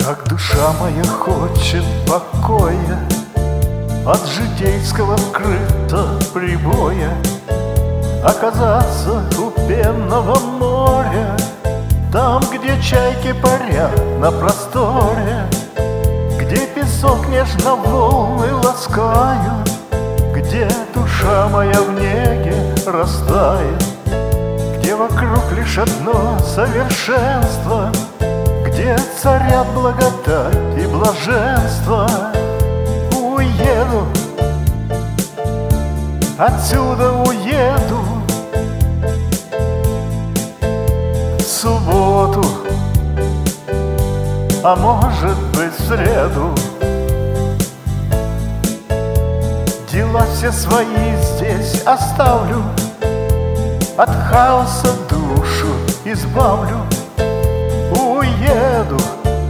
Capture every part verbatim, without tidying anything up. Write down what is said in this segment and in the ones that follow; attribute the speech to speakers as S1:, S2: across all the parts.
S1: Как душа моя хочет покоя от житейского крыта прибоя, оказаться у пенного моря, там, где чайки парят на просторе, где песок нежно волны ласкают, где душа моя в неге растает, где вокруг лишь одно совершенство, где царят благодать и блаженство. Уеду, отсюда уеду в субботу, а может быть в среду. Дела все свои здесь оставлю, от хаоса душу избавлю. Уеду,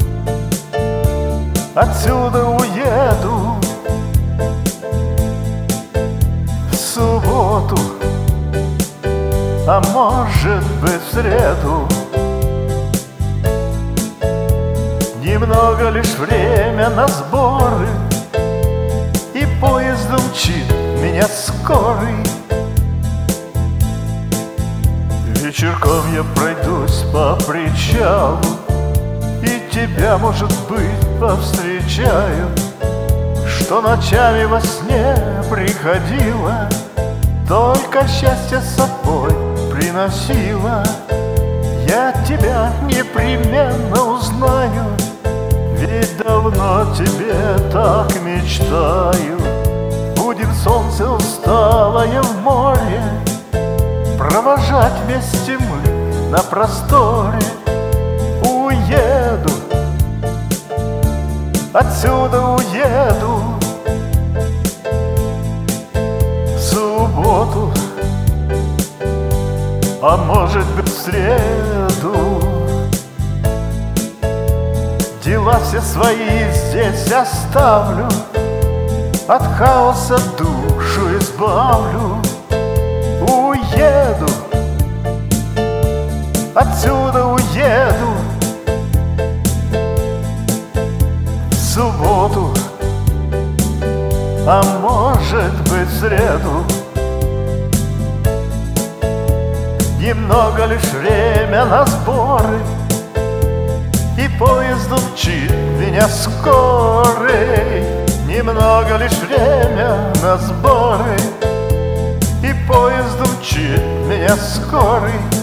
S1: отсюда уеду в субботу, а может быть в среду. Немного лишь время на сборы, и поезд умчит меня скорый. Вечерком я пройдусь по причалу, и тебя, может быть, повстречаю, что ночами во сне приходила, только счастье с собой приносила. Я тебя непременно узнаю, ведь давно тебе так мечтаю. Будем солнце усталое в море провожать вместе мы на просторе. Уеду, отсюда уеду в субботу, а может быть в среду. Дела все свои здесь оставлю, от хаоса душу избавлю. Уеду, отсюда уеду в субботу, а может быть в среду. Немного лишь время на сборы, и поезд умчит меня скорый. Немного лишь время на сборы, и поезд умчит меня скорый.